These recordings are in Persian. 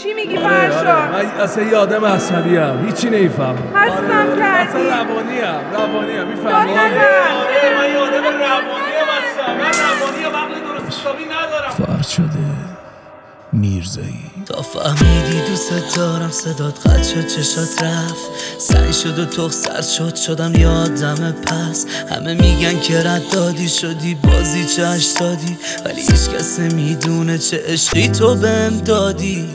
چی میگی آره فرشاد؟ من اصلا یه آدم عصبیم، هیچی نمیفهم. هستم کردی اصلا روانیم میفهمی؟ داد نزن. آره من یه آدم روانیم هستم، من روانیم، عقل درست حسابی ندارم. فرشاد میرزایی. تا فهمیدی دوست دارم صدات قد شد چشات رفت سعی شد و تو سرد شدم یادم پس همه میگن که رد دادی شدی بازی چه دادی ولی هیچ کس نمیدونه چه عشقی تو بهم دادی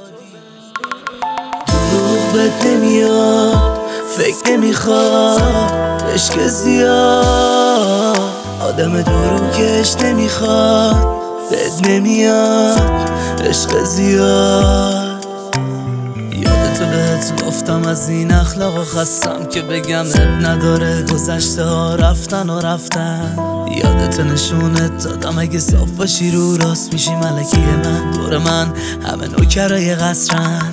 دروغ بهت نمیاد فکر نمیخواد عشق زیاد آدم دروغش نمیخواد بهت نمیاد عشق زیاد یادتو بهت گفتم از این اخلاق خستم که بگم اب نداره گذشته ها رفتن یادت نشونت دادم اگه صاف باشی رو راست میشی ملکی من دور من همه نوکرای قصرن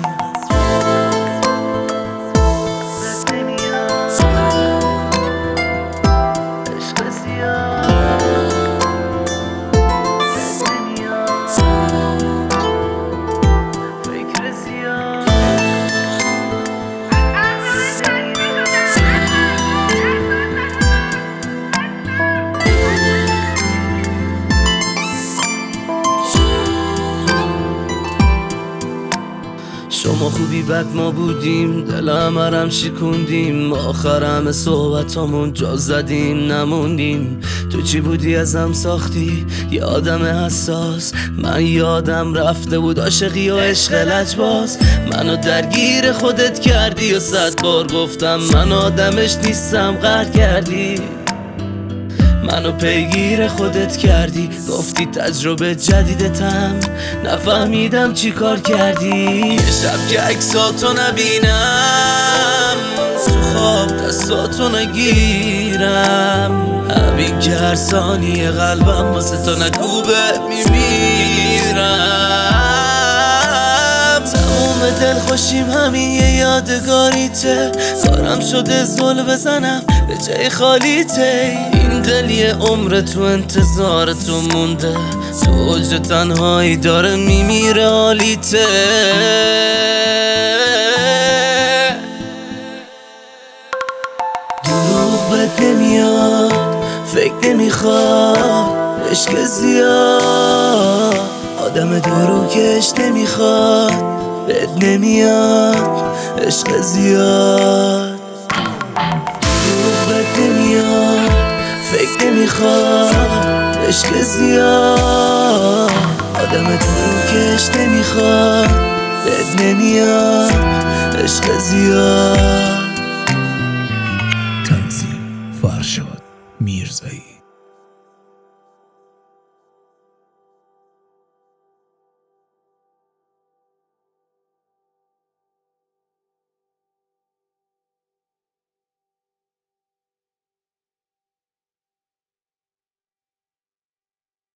شما خوبی بد ما بودیم دل همرم شکوندیم آخر همه صحبتامون جا زدیم نموندیم تو چی بودی ازم ساختی یه آدم حساس من یادم رفته بود عاشقی و عشق لجباز منو درگیر خودت کردی و 100 بار گفتم من آدمش نیستم قهر کردی منو پیگیر خودت کردی گفتی تجربه جدیدتم نفهمیدم چی کار کردی یه شب که عکساتو نبینم تو خواب دستاتو نگیرم همین که هر ثانیه قلبم واسه تو نکوبه میمیرم تموم دل خوشیم همین یه یادگاریته کارم شده زل بزنم به جای خالیته این دل یه عمر تو انتظار تو مونده تو اوج تنهایی داره میمیره حالیته دروغ بهت نمیاد فکر نمیخواد عشق زیاد آدم دروغش نمیخواد بهت نمیاد عشق زیاد دروغ بهت نمیاد فکر نمیخواد عشق زیاد آدم دروغش نمیخواد بهت نمیاد عشق زیاد تنظیم فرشاد میرزایی.